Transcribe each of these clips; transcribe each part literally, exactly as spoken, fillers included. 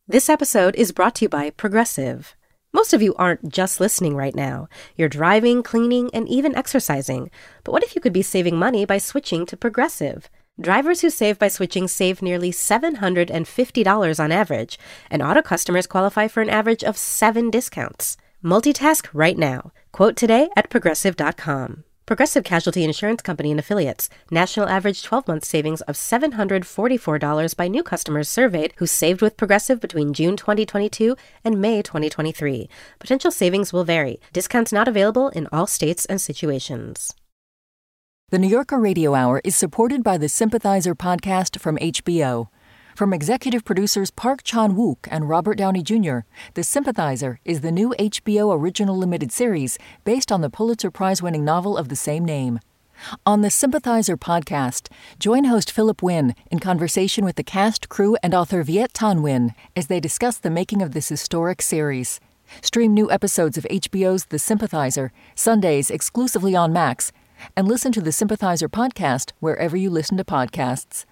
This episode is brought to you by Progressive. Most of you aren't just listening right now. You're driving, cleaning, and even exercising. But what if you could be saving money by switching to Progressive? Drivers who save by switching save nearly seven hundred fifty dollars on average, and auto customers qualify for an average of seven discounts. Multitask right now. Quote today at progressive dot com. Progressive Casualty Insurance Company and Affiliates. National average twelve-month savings of seven hundred forty-four dollars by new customers surveyed who saved with Progressive between June twenty twenty-two and May twenty twenty-three. Potential savings will vary. Discounts not available in all states and situations. The New Yorker Radio Hour is supported by the Sympathizer podcast from H B O. From executive producers Park Chan-wook and Robert Downey Junior, The Sympathizer is the new H B O original limited series based on the Pulitzer Prize-winning novel of the same name. On the Sympathizer podcast, join host Philip Wynn in conversation with the cast, crew, and author Viet Thanh Nguyen as they discuss the making of this historic series. Stream new episodes of H B O's The Sympathizer, Sundays exclusively on Max, and listen to the Sympathizer podcast wherever you listen to podcasts.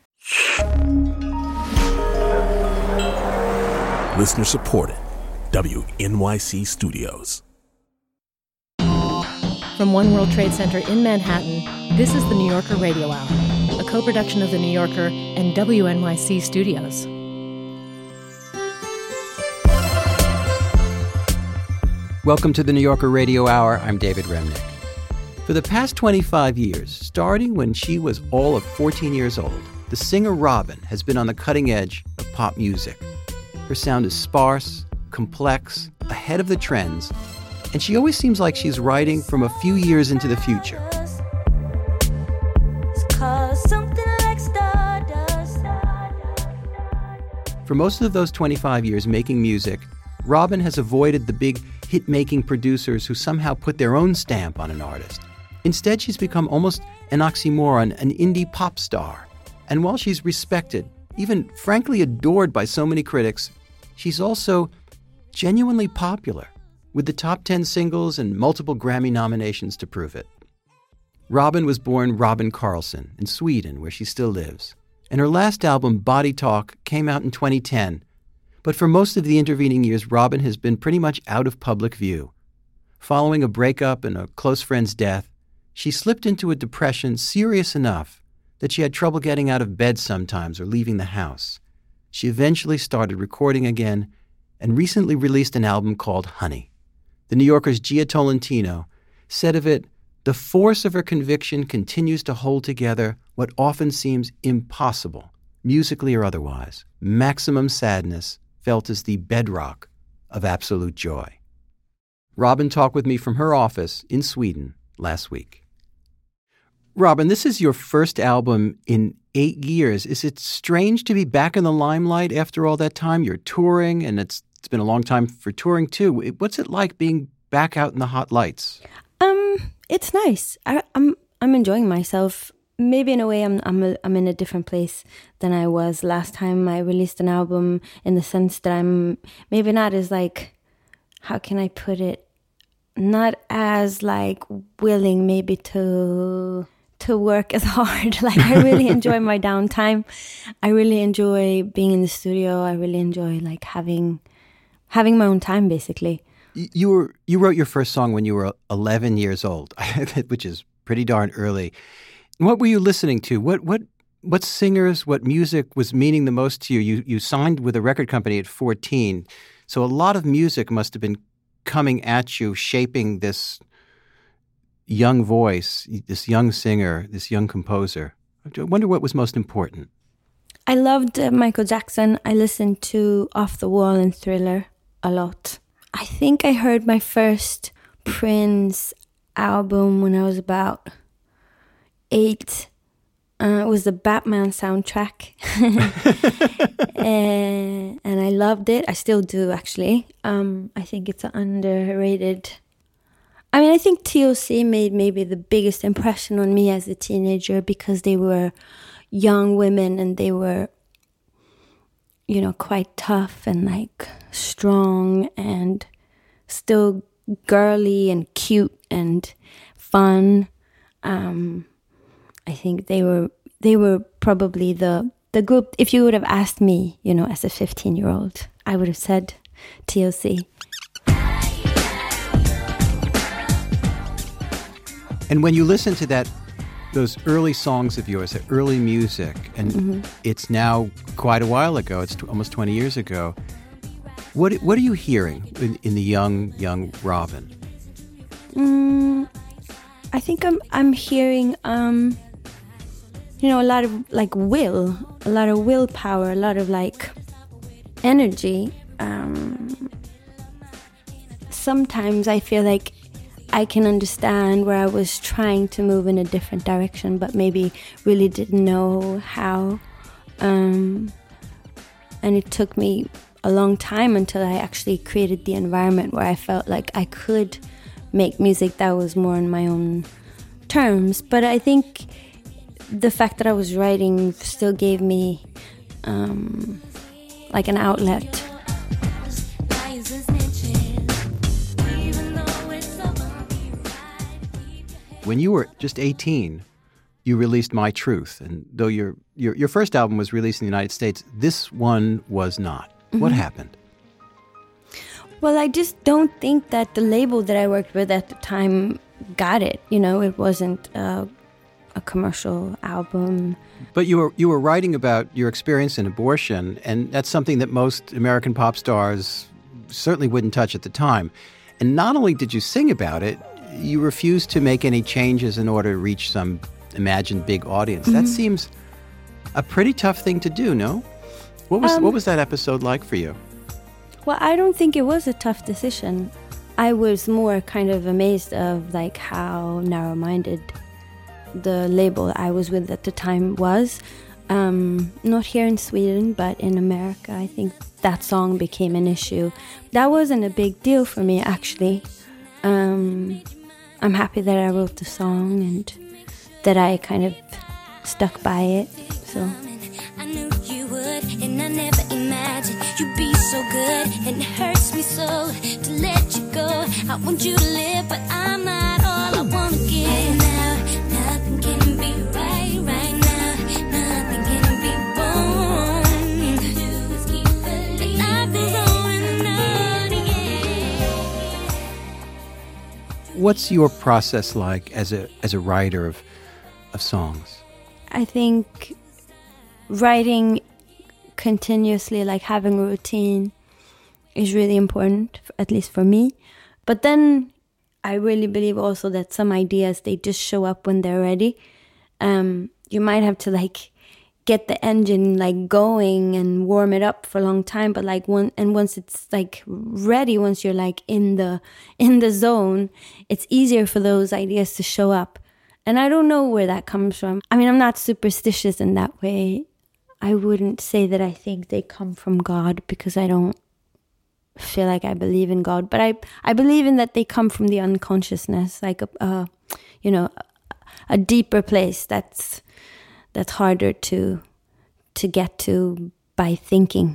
Listener supported. W N Y C Studios. From One World Trade Center in Manhattan, this is the New Yorker Radio Hour, a co-production of The New Yorker and W N Y C Studios. Welcome to the New Yorker Radio Hour. I'm David Remnick. For the past twenty-five years, starting when she was all of fourteen years old, the singer Robyn has been on the cutting edge of pop music. Her sound is sparse, complex, ahead of the trends, and she always seems like she's writing from a few years into the future. For most of those twenty-five years making music, Robyn has avoided the big hit-making producers who somehow put their own stamp on an artist. Instead, she's become almost an oxymoron, an indie pop star. And while she's respected, even frankly adored by so many critics, she's also genuinely popular, with the top ten singles and multiple Grammy nominations to prove it. Robyn was born Robyn Karlsson in Sweden, where she still lives. And her last album, Body Talk, came out in twenty ten. But for most of the intervening years, Robyn has been pretty much out of public view. Following a breakup and a close friend's death, she slipped into a depression serious enough that she had trouble getting out of bed sometimes or leaving the house. She eventually started recording again and recently released an album called Honey. The New Yorker's Gia Tolentino said of it, "The force of her conviction continues to hold together what often seems impossible, musically or otherwise. Maximum sadness felt as the bedrock of absolute joy." Robyn talked with me from her office in Sweden last week. Robyn, this is your first album in eight years. Is it strange to be back in the limelight after all that time? You're touring, and it's it's been a long time for touring, too. What's it like being back out in the hot lights? Um, it's nice. I, I'm I'm enjoying myself. Maybe in a way, I'm I'm a, I'm in a different place than I was last time I released an album. In the sense that I'm maybe not as like, how can I put it? Not as like willing maybe to. to work as hard. Like, I really enjoy my downtime. I really enjoy being in the studio. I really enjoy like having having my own time, basically. You were you wrote your first song when you were eleven years old, which is pretty darn early. What were you listening to? What what what singers, what music was meaning the most to you? You you signed with a record company at fourteen, so a lot of music must have been coming at you, shaping this young voice, this young singer, this young composer. I wonder what was most important. I loved uh, Michael Jackson. I listened to Off the Wall and Thriller a lot. I think I heard my first Prince album when I was about eight. Uh, it was the Batman soundtrack. and, and I loved it. I still do, actually. Um, I think it's an underrated... I mean, I think T L C made maybe the biggest impression on me as a teenager because they were young women and they were, you know, quite tough and like strong and still girly and cute and fun. Um, I think they were they were probably the the group, if you would have asked me, you know, as a fifteen-year-old, I would have said T L C. And when you listen to that, those early songs of yours, that early music, and mm-hmm. it's now quite a while ago, it's t- almost twenty years ago, what what are you hearing in, in the young, young Robin? Mm, I think I'm I'm hearing, um, you know, a lot of like will, a lot of willpower, a lot of like energy. Um, sometimes I feel like I can understand where I was trying to move in a different direction, but maybe really didn't know how. Um, and it took me a long time until I actually created the environment where I felt like I could make music that was more on my own terms. But I think the fact that I was writing still gave me um, like an outlet. When you were just eighteen, you released My Truth. And though your, your, your first album was released in the United States, this one was not. Mm-hmm. What happened? Well, I just don't think that the label that I worked with at the time got it. You know, it wasn't uh, a commercial album. But you were you were writing about your experience in abortion, and that's something that most American pop stars certainly wouldn't touch at the time. And not only did you sing about it, you refused to make any changes in order to reach some imagined big audience. Mm-hmm. That seems a pretty tough thing to do, no? What was um, what was that episode like for you? Well, I don't think it was a tough decision. I was more kind of amazed of like how narrow-minded the label I was with at the time was. Um, not here in Sweden, but in America, I think that song became an issue. That wasn't a big deal for me, actually. Um, I'm happy that I wrote the song and that I kind of stuck by it. So I knew you would, and I never imagined you'd be so good, and it hurts me so to let you go. I want you to live, but I'm not all I want to give. Right now, nothing can be right. Right now, nothing can be wrong. I've been rolling on again. What's your process like as a as a writer of of songs? I think writing continuously, like having a routine, is really important, at least for me. But then I really believe also that some ideas, they just show up when they're ready. Um, you might have to like get the engine like going and warm it up for a long time, but like one and once it's like ready, once you're like in the in the zone, it's easier for those ideas to show up. And I don't know where that comes from. I mean, I'm not superstitious in that way. I wouldn't say that I think they come from God, because I don't feel like I believe in God. But I, I believe in that they come from the unconsciousness, like a, a you know, a deeper place that's that's harder to to get to by thinking.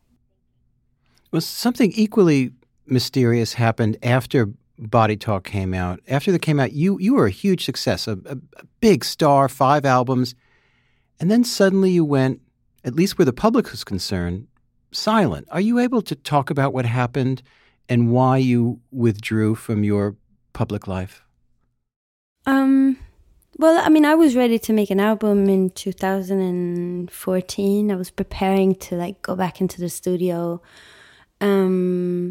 Well, something equally mysterious happened after Body Talk came out. After that came out, you you were a huge success, a, a, a big star, five albums, and then suddenly you went, at least where the public was concerned, silent. Are you able to talk about what happened and why you withdrew from your public life? Um, well, I mean, I was ready to make an album in two thousand fourteen. I was preparing to like go back into the studio. Um,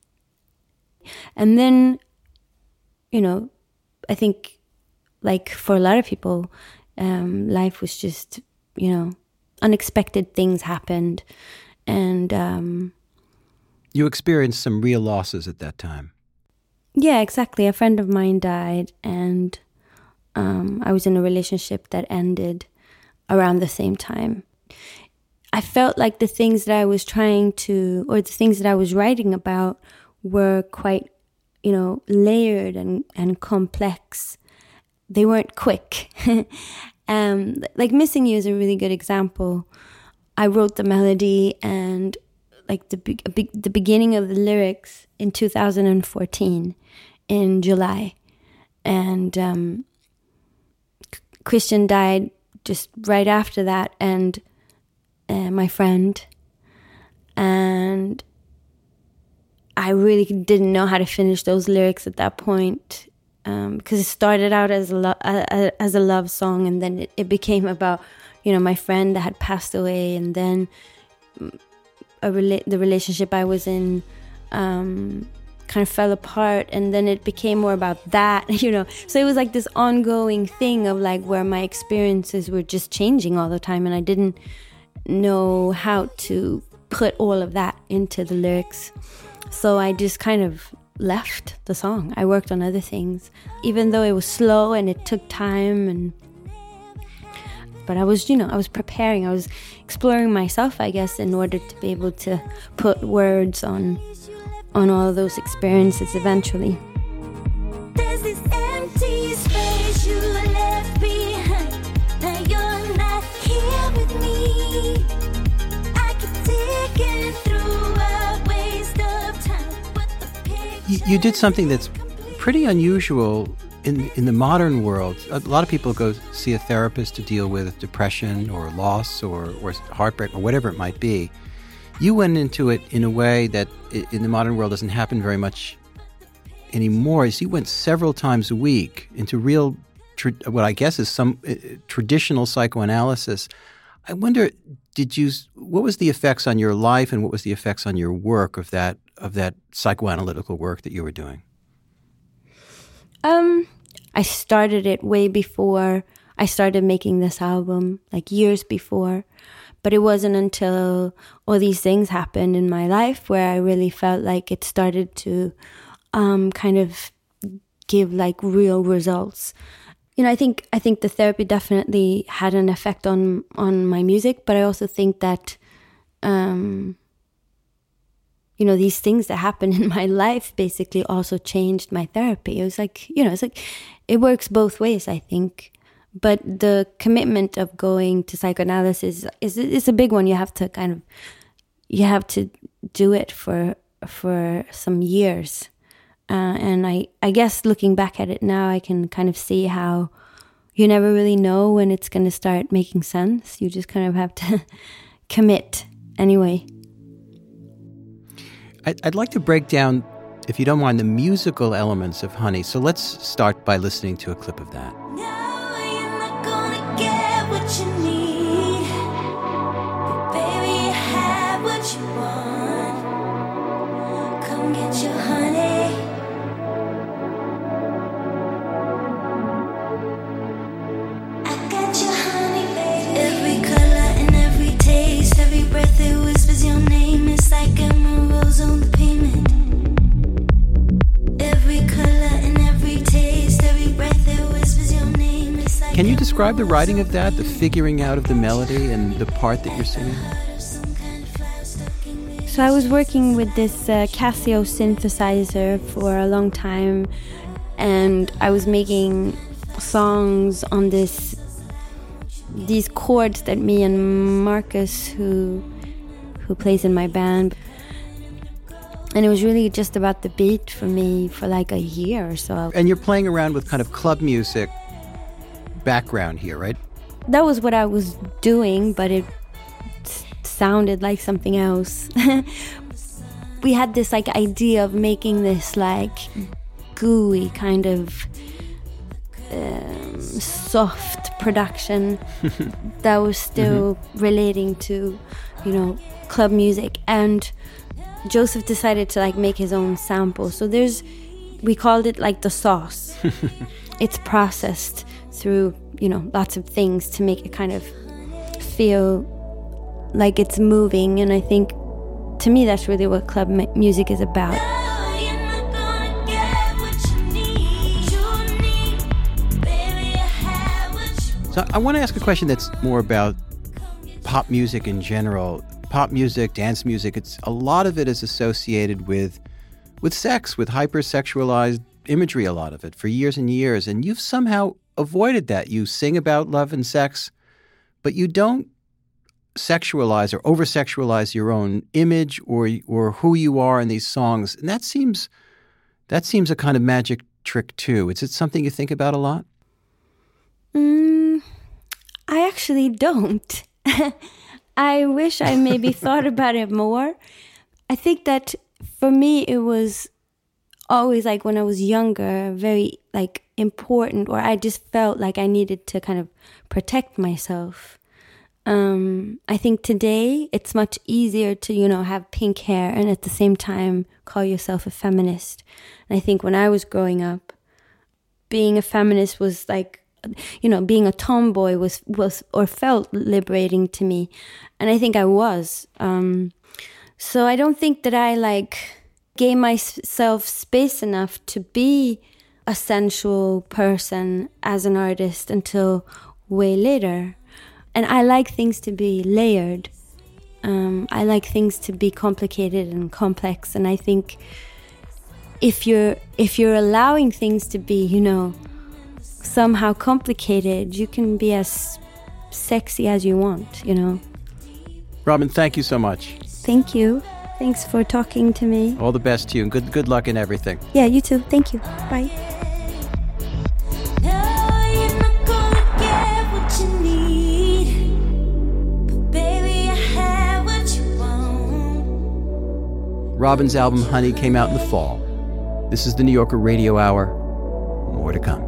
and then, you know, I think like for a lot of people, um, life was just, you know, unexpected things happened. And um, you experienced some real losses at that time. Yeah, exactly. A friend of mine died, and um, I was in a relationship that ended around the same time. I felt like the things that I was trying to, or the things that I was writing about, were quite, you know, layered and, and complex. They weren't quick. um, like Missing You is a really good example. I wrote the melody and like the be- the beginning of the lyrics in two thousand fourteen in July, and um, Christian died just right after that, and uh, my friend, and I really didn't know how to finish those lyrics at that point, um, because it started out as a, lo- a, a as a love song, and then it, it became about, you know, my friend that had passed away, and then a rela- the relationship I was in um, kind of fell apart, and then it became more about that, you know. So it was like this ongoing thing of like where my experiences were just changing all the time, and I didn't know how to put all of that into the lyrics. So I just kind of left the song. I worked on other things, even though it was slow and it took time. And but I was, you know, I was preparing. I was exploring myself, I guess, in order to be able to put words on on all of those experiences eventually. There's this empty space you left behind. Now you're not here with me. I keep digging through a waste of time. But the picture You, you did something that's pretty unusual in in the modern world. A lot of people go see a therapist to deal with depression or loss or, or heartbreak or whatever it might be. You went into it in a way that in the modern world doesn't happen very much anymore. So you went several times a week into real, tra- what I guess is some uh, traditional psychoanalysis. I wonder, did you? What was the effects on your life, and what was the effects on your work of that of that psychoanalytical work that you were doing? Um, I started it way before I started making this album, like years before. But it wasn't until all these things happened in my life where I really felt like it started to um, kind of give like real results. You know, I think I think the therapy definitely had an effect on on my music, but I also think that, um, you know, these things that happened in my life basically also changed my therapy. It was like, you know, it's like it works both ways, I think. But the commitment of going to psychoanalysis is is a big one. You have to kind of, you have to do it for for some years. Uh, and I, I guess looking back at it now, I can kind of see how you never really know when it's going to start making sense. You just kind of have to commit anyway. I'd like to break down, if you don't mind, the musical elements of Honey. So let's start by listening to a clip of that. get what you need, but baby, you have what you want. Come get your honey. I got your honey, baby. Every color and every taste, every breath it whispers your name. It's like emeralds on the pavement. Every color and every taste, every breath it whispers your name. It's like Can you describe the writing of that, the figuring out of the melody and the part that you're singing? So I was working with this uh, Casio synthesizer for a long time, and I was making songs on this these chords that me and Marcus, who who plays in my band, and it was really just about the beat for me for like a year or so. And you're playing around with kind of club music background here, right? That was what I was doing, but it s- sounded like something else. We had this like idea of making this like gooey kind of um, soft production that was still mm-hmm. relating to, you know, club music. And Joseph decided to like make his own sample. So there's, we called it like the sauce. It's processed through, you know, lots of things to make it kind of feel like it's moving. And I think, to me, that's really what club mu- music is about. So I want to ask a question that's more about pop music in general. Pop music, dance music, it's a lot of it is associated with with sex, with hypersexualized imagery, a lot of it, for years and years. And you've somehow avoided that. You sing about love and sex, but you don't sexualize or over-sexualize your own image or or who you are in these songs. And that seems that seems a kind of magic trick too. Is it something you think about a lot? Mm, I actually don't. I wish I maybe thought about it more. I think that for me, it was always like when I was younger, very like important, or I just felt like I needed to kind of protect myself. Um, I think today it's much easier to, you know, have pink hair and at the same time call yourself a feminist. And I think when I was growing up, being a feminist was like, you know, being a tomboy was, was or felt liberating to me. And I think I was. Um, so I don't think that I like gave myself space enough to be a sensual person as an artist until way later. And I like things to be layered. Um, I like things to be complicated and complex. And I think if you're if you're allowing things to be, you know, somehow complicated, you can be as sexy as you want, you know. Robin, thank you so much. Thank you. Thanks for talking to me. All the best to you, and good good luck in everything. Yeah, you too. Thank you. Bye. Robin's album, Honey, came out in the fall. This is the New Yorker Radio Hour. More to come.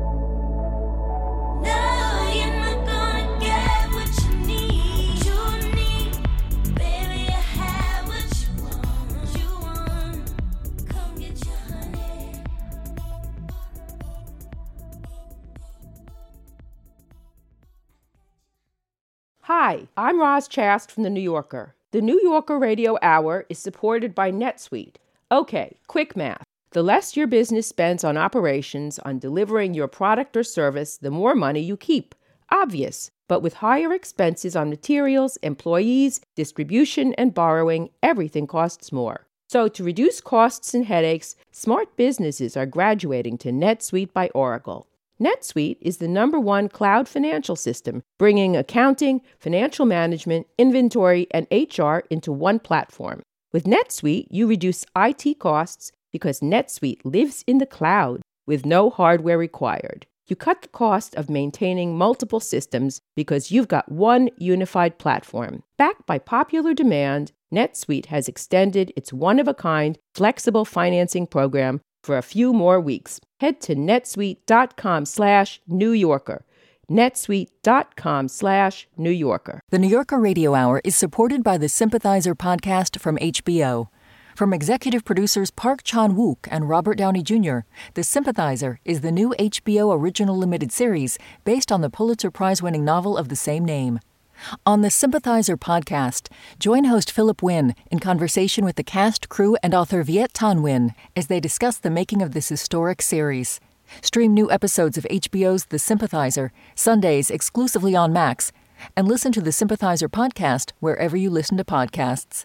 Hi, I'm Roz Chast from The New Yorker. The New Yorker Radio Hour is supported by NetSuite. Okay, quick math. The less your business spends on operations, on delivering your product or service, the more money you keep. Obvious. But with higher expenses on materials, employees, distribution, and borrowing, everything costs more. So to reduce costs and headaches, smart businesses are graduating to NetSuite by Oracle. NetSuite is the number one cloud financial system, bringing accounting, financial management, inventory, and H R into one platform. With NetSuite, you reduce I T costs because NetSuite lives in the cloud with no hardware required. You cut the cost of maintaining multiple systems because you've got one unified platform. Backed by popular demand, NetSuite has extended its one-of-a-kind flexible financing program for a few more weeks. Head to netsuite.com slash New Yorker. netsuite.com slash New Yorker. The New Yorker Radio Hour is supported by the Sympathizer podcast from H B O. From executive producers Park Chan-wook and Robert Downey Junior, The Sympathizer is the new H B O original limited series based on the Pulitzer Prize-winning novel of the same name. On the Sympathizer podcast, join host Philip Wynn in conversation with the cast, crew, and author Viet Thanh Nguyen as they discuss the making of this historic series. Stream new episodes of H B O's The Sympathizer, Sundays exclusively on Max, and listen to the Sympathizer podcast wherever you listen to podcasts.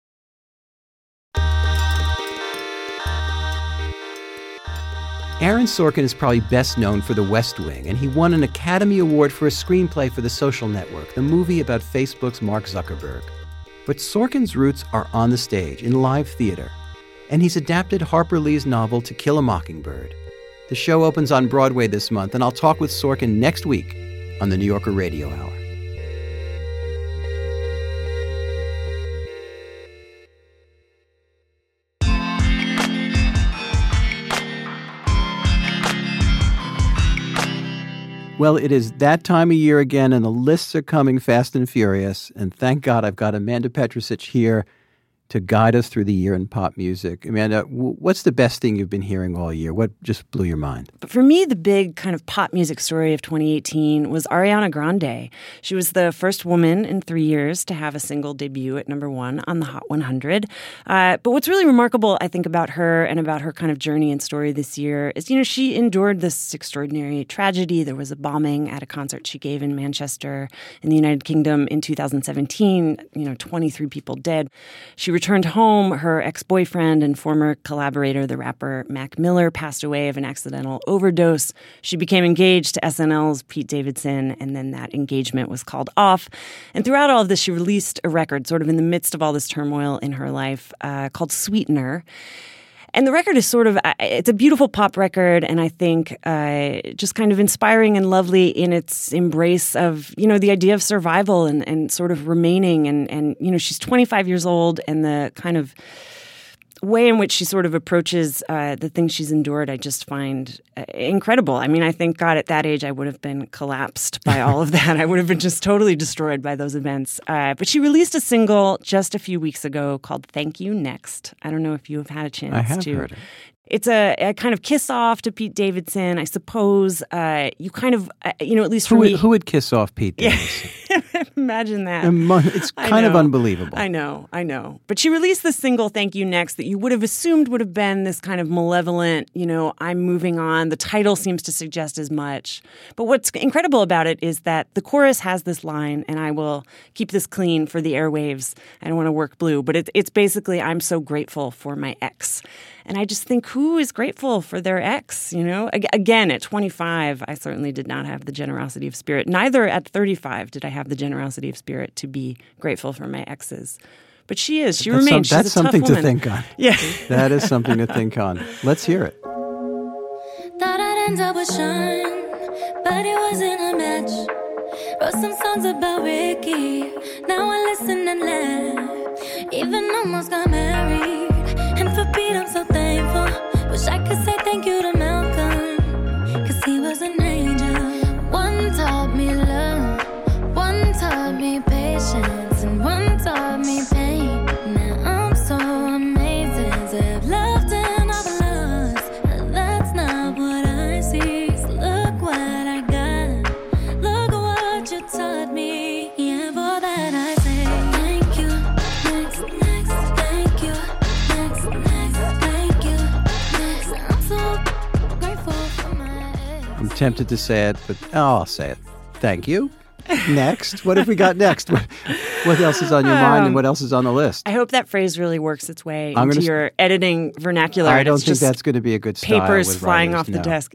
Aaron Sorkin is probably best known for The West Wing, and he won an Academy Award for a screenplay for The Social Network, the movie about Facebook's Mark Zuckerberg. But Sorkin's roots are on the stage, in live theater, and he's adapted Harper Lee's novel To Kill a Mockingbird. The show opens on Broadway this month, and I'll talk with Sorkin next week on the New Yorker Radio Hour. Well, it is that time of year again, and the lists are coming fast and furious. And thank God I've got Amanda Petrusich here to guide us through the year in pop music. Amanda, w- what's the best thing you've been hearing all year? What just blew your mind? But for me, the big kind of pop music story of twenty eighteen was Ariana Grande. She was the first woman in three years to have a single debut at number one on the Hot one hundred. Uh, but what's really remarkable, I think, about her and about her kind of journey and story this year is, you know, she endured this extraordinary tragedy. There was a bombing at a concert she gave in Manchester in the United Kingdom in two thousand seventeen. You know, twenty-three people dead. She returned home. Her ex-boyfriend and former collaborator, the rapper Mac Miller, passed away of an accidental overdose. She became engaged to S N L's Pete Davidson, and then that engagement was called off. And throughout all of this, she released a record sort of in the midst of all this turmoil in her life uh, called Sweetener. And the record is sort of, it's a beautiful pop record, and I think uh, just kind of inspiring and lovely in its embrace of, you know, the idea of survival and, and sort of remaining. And, and, you know, she's twenty-five years old, and the kind of way in which she sort of approaches uh, the things she's endured, I just find uh, incredible. I mean, I think, God, at that age, I would have been collapsed by all of that. I would have been just totally destroyed by those events. Uh, but she released a single just a few weeks ago called Thank You Next. I don't know if you have had a chance I have to. heard it. It's a, a kind of kiss off to Pete Davidson, I suppose. Uh, you kind of, uh, you know, at least for who, me. Who would kiss off Pete Davidson? Yeah. Imagine that. It's kind of unbelievable. I know, I know. But she released the single Thank You Next that you would have assumed would have been this kind of malevolent, you know, I'm moving on. The title seems to suggest as much. But what's incredible about it is that the chorus has this line, and I will keep this clean for the airwaves. I don't want to work blue. But it, it's basically, I'm so grateful for my ex. And I just think, who is grateful for their ex? You know, again, at twenty-five, I certainly did not have the generosity of spirit. Neither at thirty-five did I have the generosity of spirit to be grateful for my exes. But she is. She that's remains. Some, that's She's a something tough to woman. think on. Yeah. That is something to think on. Let's hear it. Thought I'd end up with Sean, but it wasn't a match. Wrote some songs about Ricky. Now I listen and laugh. Even almost got married. And for Pete, I'm so thankful. Wish I could say thank you to Malcolm, cause he was an angel. One taught me love, one taught me patience, and one taught me pain. Now I'm so amazing to have loved and I've lost. That's not what I see. So look what I got. Look what you taught me. Yeah, for that I say thank you. Next, next, thank you. Next, next, thank you. Next, I'm so grateful for my ex. I'm tempted to say it, but oh, I'll say it. Thank you. Next. What have we got next? What, what else is on your mind and what else is on the list? I hope that phrase really works its way I'm into gonna, your editing vernacular. I don't it's think just that's going to be a good style papers with flying writers, off the no. desk.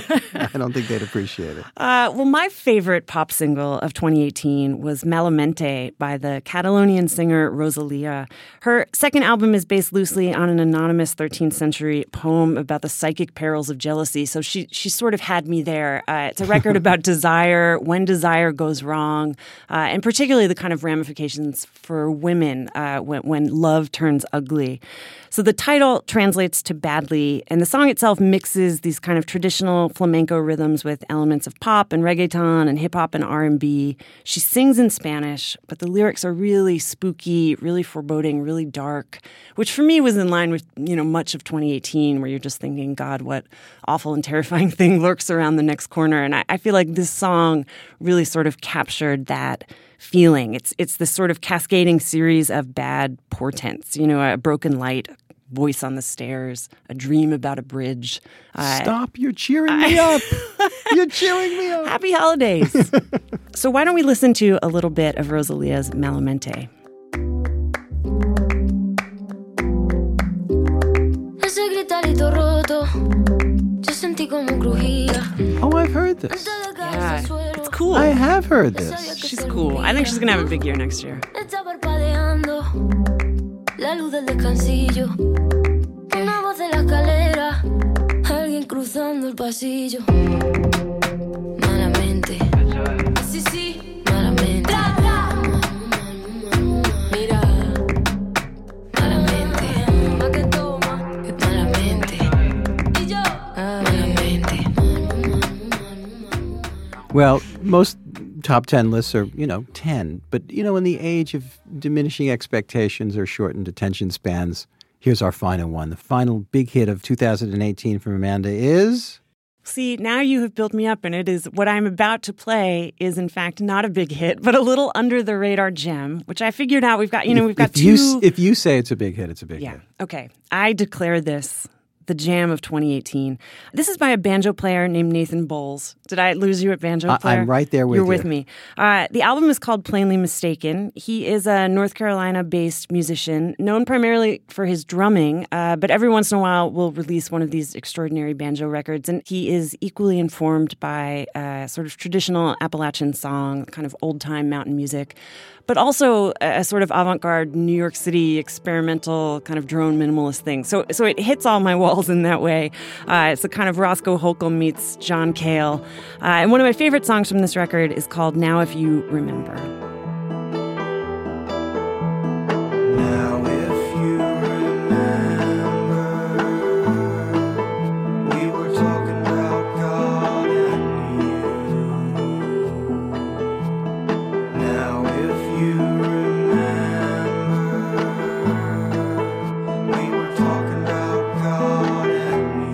I don't think they'd appreciate it. Uh, well, my favorite pop single of twenty eighteen was Malamente by the Catalonian singer Rosalia. Her second album is based loosely on an anonymous thirteenth century poem about the psychic perils of jealousy. So she she sort of had me there. Uh, it's a record about desire, when desire goes wrong, uh, and particularly the kind of ramifications for women uh, when, when love turns ugly. So the title translates to badly, and the song itself mixes these kind of traditional flamenco rhythms with elements of pop and reggaeton and hip-hop and R and B. She sings in Spanish, but the lyrics are really spooky, really foreboding, really dark, which for me was in line with, you know, much of twenty eighteen, where you're just thinking, God, what awful and terrifying thing lurks around the next corner. And I, I feel like this song really sort of captured that feeling. It's it's this sort of cascading series of bad portents, you know, a broken light, a voice on the stairs, a dream about a bridge. Uh, Stop, you're cheering me up. You're cheering me up. Happy holidays. So why don't we listen to a little bit of Rosalia's Malamente? Ese gritarito roto, yo sentí como crujía. Oh, I've heard this. Yeah, it's cool. I have heard this. She's cool. I think she's going to have a big year next year. Está parpadeando la luz del descansillo. Una voz de la escalera, alguien cruzando el pasillo. Malamente. Sí, sí, malamente. Mira, malamente. Pa' que toma, que malamente. Y yo, malamente. Well, most top ten lists are, you know, ten. But, you know, in the age of diminishing expectations or shortened attention spans, here's our final one. The final big hit of two thousand eighteen from Amanda is... See, now you have built me up, and it is what I'm about to play is, in fact, not a big hit, but a little under-the-radar gem, which I figured out we've got, you know, we've got if two... You, if you say it's a big hit, it's a big yeah. hit. Okay. I declare this the jam of twenty eighteen. This is by a banjo player named Nathan Bowles. Did I lose you at banjo player? I, I'm right there with You're you. You're with me. Uh, the album is called Plainly Mistaken. He is a North Carolina-based musician, known primarily for his drumming, uh, but every once in a while will release one of these extraordinary banjo records. And he is equally informed by uh, sort of traditional Appalachian song, kind of old-time mountain music, but also a, a sort of avant-garde New York City experimental kind of drone minimalist thing. So, so it hits all my walls in that way. Uh, it's the kind of Roscoe Holcomb meets John Cale. Uh, and one of my favorite songs from this record is called Now If You Remember. Now if you remember, we were talking about God and you. Now if you remember, we were talking about God and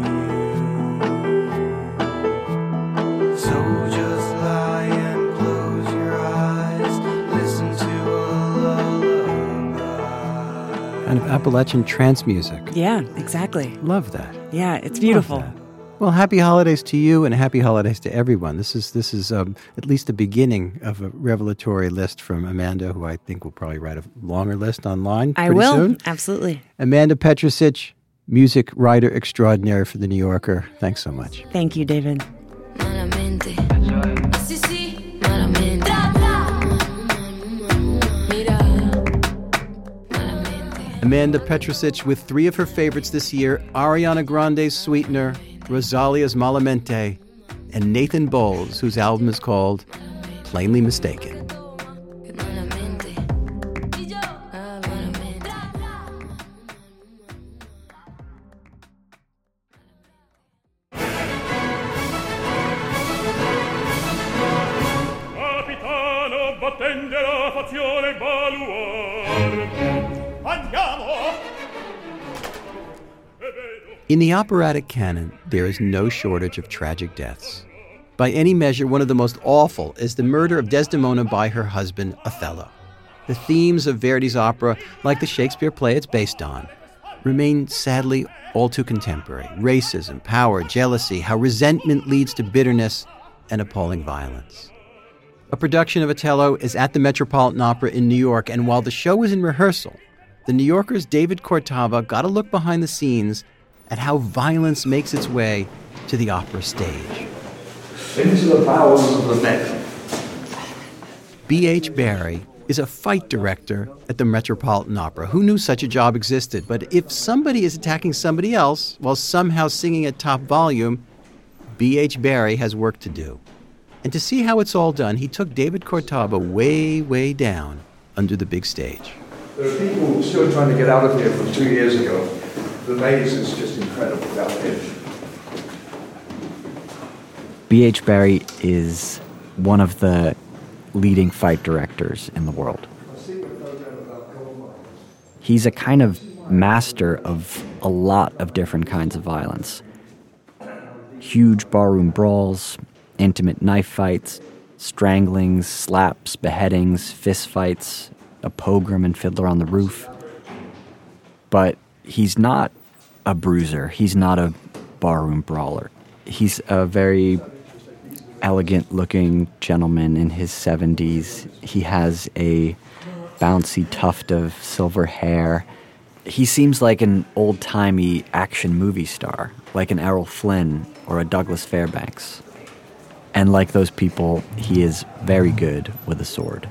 you. So just lie and close your eyes, listen to a lullaby. Kind of Appalachian trance music. Yeah, exactly. Love that. Yeah, it's beautiful. Love that. Well, happy holidays to you and happy holidays to everyone. This is this is um, at least the beginning of a revelatory list from Amanda, who I think will probably write a longer list online I pretty will, soon. Absolutely. Amanda Petrusich, music writer extraordinary for The New Yorker. Thanks so much. Thank you, David. Malamente. Sí, sí, malamente. Mira. Malamente. Amanda Petrusich with three of her favorites this year, Ariana Grande's Sweetener, Rosalia's Malamente, and Nathan Bowles, whose album is called Plainly Mistaken. Malamente. Ah, malamente. Capitano, battende la fazione baluar. Andiamo! In the operatic canon, there is no shortage of tragic deaths. By any measure, one of the most awful is the murder of Desdemona by her husband, Othello. The themes of Verdi's opera, like the Shakespeare play it's based on, remain sadly all too contemporary. Racism, power, jealousy, how resentment leads to bitterness and appalling violence. A production of Othello is at the Metropolitan Opera in New York, and while the show was in rehearsal, the New Yorker's David Cortava got a look behind the scenes at how violence makes its way to the opera stage. Into the bowels of the neck. B H Barry is a fight director at the Metropolitan Opera. Who knew such a job existed? But if somebody is attacking somebody else while somehow singing at top volume, B H Barry has work to do. And to see how it's all done, he took David Cortava way, way down under the big stage. There are people still trying to get out of here from two years ago. The maze is just incredible out here. B H Barry is one of the leading fight directors in the world. He's a kind of master of a lot of different kinds of violence. Huge barroom brawls, intimate knife fights, stranglings, slaps, beheadings, fistfights, a pogrom and Fiddler on the Roof. But he's not a bruiser. He's not a barroom brawler. He's a very elegant-looking gentleman in his seventies. He has a bouncy tuft of silver hair. He seems like an old-timey action movie star, like an Errol Flynn or a Douglas Fairbanks. And like those people, he is very good with a sword.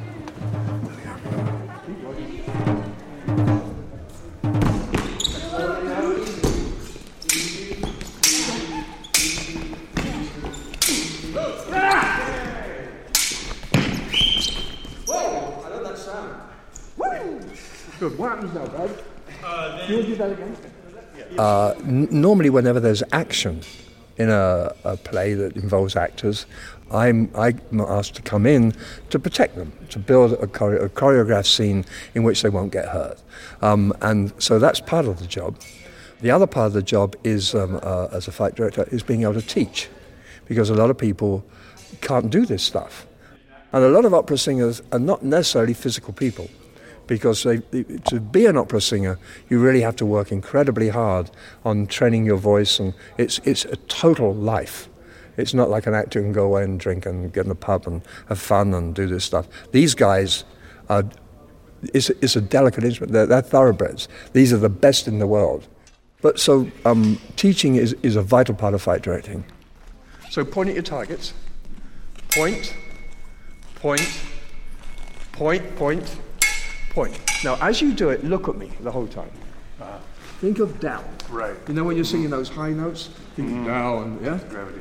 Good. What happens now, Brad? Uh, you want to do that again? Uh, n- normally, whenever there's action in a, a play that involves actors, I'm, I'm asked to come in to protect them, to build a, chore- a choreographed scene in which they won't get hurt. Um, and so that's part of the job. The other part of the job is, um, uh, as a fight director, is being able to teach, because a lot of people can't do this stuff. And a lot of opera singers are not necessarily physical people. because they, they, to be an opera singer, you really have to work incredibly hard on training your voice, and it's it's a total life. It's not like an actor who can go away and drink and get in a pub and have fun and do this stuff. These guys are, it's, it's a delicate instrument. They're, they're thoroughbreds. These are the best in the world. But so um, teaching is, is a vital part of fight directing. So point at your targets. Point, point, point, point, point. Now, as you do it, look at me the whole time. Uh, think of down. Right. You know when you're singing those high notes? Think mm. down, yeah? Gravity.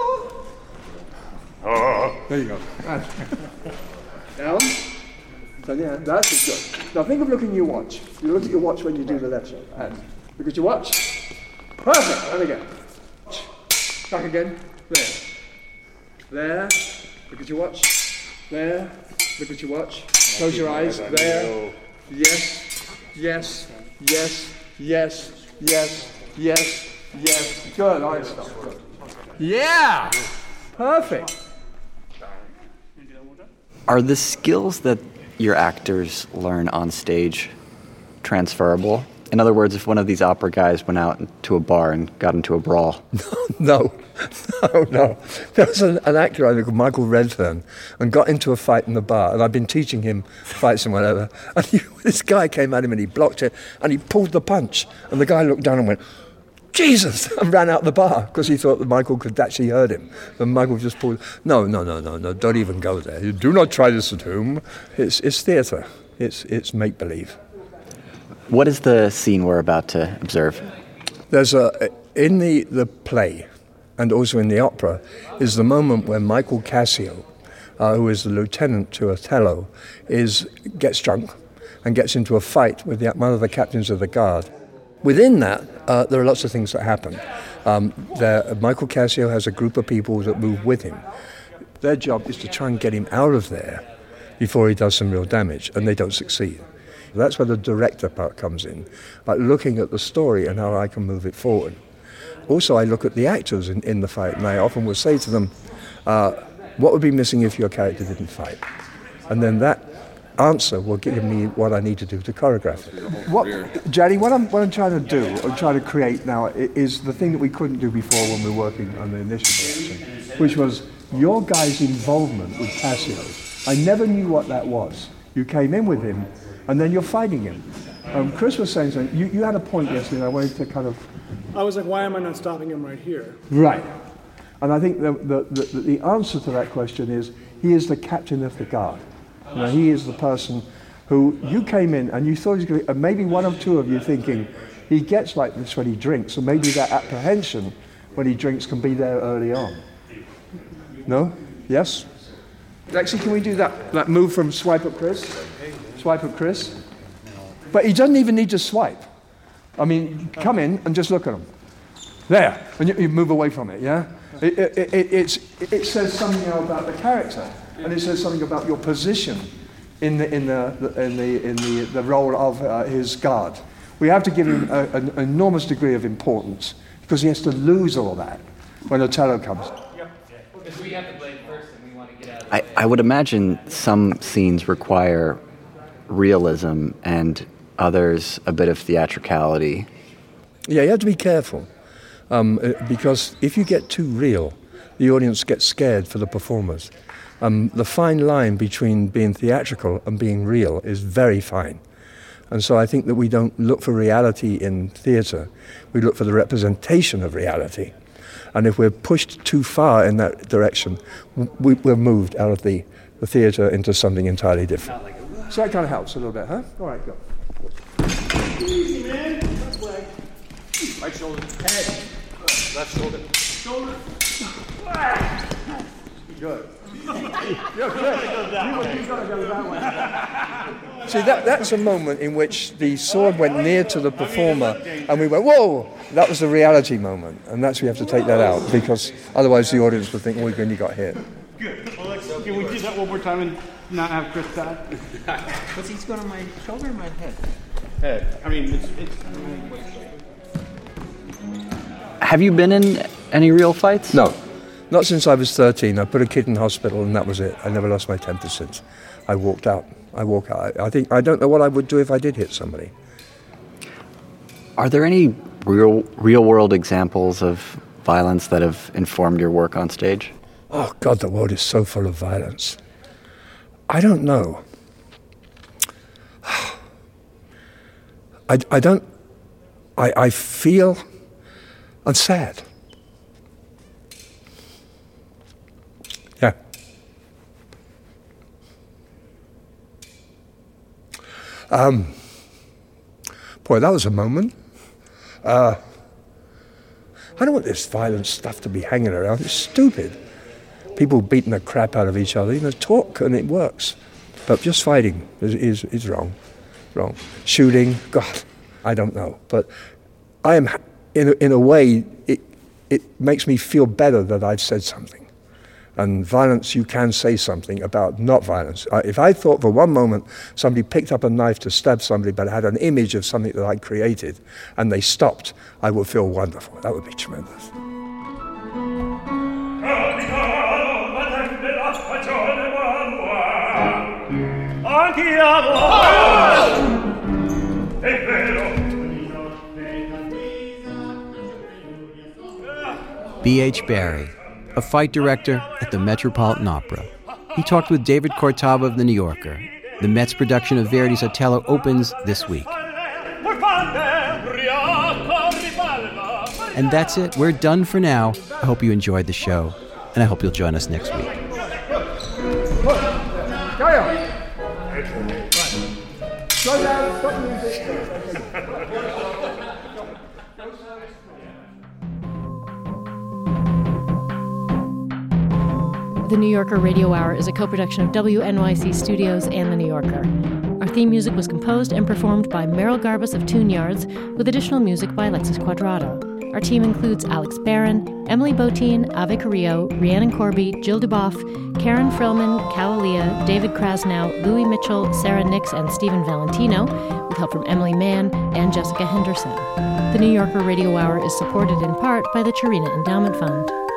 Oh. There you go. Down. So, yeah, that's good. Now think of looking at your watch. You look at your watch when you do the left hand. Look at your watch. Perfect. And again. Back again. There. There. Look at your watch. There. Look at your watch. Close your eyes. There. Yes. Yes. Yes. Yes. Yes. Yes. Yes. Good. Eyes stop. Good. Yeah. Perfect. Are the skills that your actors learn on stage transferable? In other words, if one of these opera guys went out to a bar and got into a brawl. No, no, no. There was an, an actor I think called Michael Redfern and got into a fight in the bar, and I've been teaching him fights and whatever, and he, this guy came at him and he blocked it, and he pulled the punch, and the guy looked down and went, Jesus, and ran out the bar because he thought that Michael could actually hurt him. And Michael just pulled, no, no, no, no, no, don't even go there. You do not try this at home. It's, it's theatre. It's, it's make-believe. What is the scene we're about to observe? There's a, in the, the play and also in the opera is the moment where Michael Cassio, uh, who is the lieutenant to Othello, is gets drunk and gets into a fight with the, one of the captains of the guard. Within that, uh, there are lots of things that happen. Um, there, Michael Cassio has a group of people that move with him. Their job is to try and get him out of there before he does some real damage, and they don't succeed. That's where the director part comes in, like looking at the story and how I can move it forward. Also, I look at the actors in, in the fight, and I often will say to them, uh, what would be missing if your character didn't fight? And then that answer will give me what I need to do to choreograph it. What, Jenny, what I'm, what I'm trying to do, I'm trying to create now, is the thing that we couldn't do before when we were working on the initial direction, which was your guys' involvement with Cassio. I never knew what that was. You came in with him, and then you're fighting him. Um, Chris was saying something. You, you had a point yesterday, I wanted to kind of... I was like, why am I not stopping him right here? Right. And I think the, the, the, the answer to that question is, he is the captain of the guard. You know, he is the person who you came in and you thought he was going to, and maybe one or two of you thinking, he gets like this when he drinks, so maybe that apprehension when he drinks can be there early on. No? Yes? Lexi, can we do that, that move from swipe at Chris? Swipe at Chris? But he doesn't even need to swipe. I mean, come in and just look at him. There, and you, you move away from it, yeah? It, it, it, it's, it says something about the character. And it says something about your position in the in the, the in the in the the role of uh, his guard. We have to give him a, an enormous degree of importance because he has to lose all that when Othello comes. Because we have to play first, and we want to get out of I, I would imagine some scenes require realism and others a bit of theatricality. Yeah, you have to be careful um, because if you get too real, the audience gets scared for the performers. Um, the fine line between being theatrical and being real is very fine. And so I think that we don't look for reality in theatre, we look for the representation of reality. And if we're pushed too far in that direction, we, we're moved out of the, the theatre into something entirely different. So that kind of helps a little bit, huh? All right, go. Easy, man. Left leg. Right shoulder. Head. Left shoulder. Shoulder. Good. You're good. You've got to go that way. See, that, that's a moment in which the sword went near to the performer and we went, whoa! That was the reality moment. And that's we have to take that out because otherwise the audience would think, oh, you got hit. Good. Well, let's, can we do that one more time and not have Chris die? What's he going on my shoulder or my head? Head. I mean, it's... it's Have you been in any real fights? No. Not since I was thirteen. I put a kid in hospital and that was it. I never lost my temper since. I walked out. I walk out. I think I don't know what I would do if I did hit somebody. Are there any real real world examples of violence that have informed your work on stage? Oh God, the world is so full of violence. I don't know. I, I don't. I, I feel. I'm sad. Yeah. Um. Boy, that was a moment. Uh, I don't want this violent stuff to be hanging around. It's stupid. People beating the crap out of each other. You know, talk and it works. But just fighting is, is, is wrong. Wrong. Shooting, God, I don't know. But I am, in a, in a way, it, it makes me feel better that I've said something. And violence, you can say something about not violence. I, if I thought for one moment somebody picked up a knife to stab somebody but had an image of something that I created and they stopped, I would feel wonderful. That would be tremendous. B H Barry, a fight director at the Metropolitan Opera. He talked with David Cortava of The New Yorker. The Met's production of Verdi's Otello opens this week. And that's it. We're done for now. I hope you enjoyed the show, and I hope you'll join us next week. Slow down, stop music. The New Yorker Radio Hour is a co-production of W N Y C Studios and The New Yorker. Our theme music was composed and performed by Meryl Garbus of Tune Yards, with additional music by Alexis Quadrado. Our team includes Alex Barron, Emily Botine, Ave Carrillo, Rhiannon Corby, Jill Duboff, Karen Frillman, Calalia, David Krasnow, Louis Mitchell, Sarah Nix, and Stephen Valentino, with help from Emily Mann and Jessica Henderson. The New Yorker Radio Hour is supported in part by the Chirina Endowment Fund.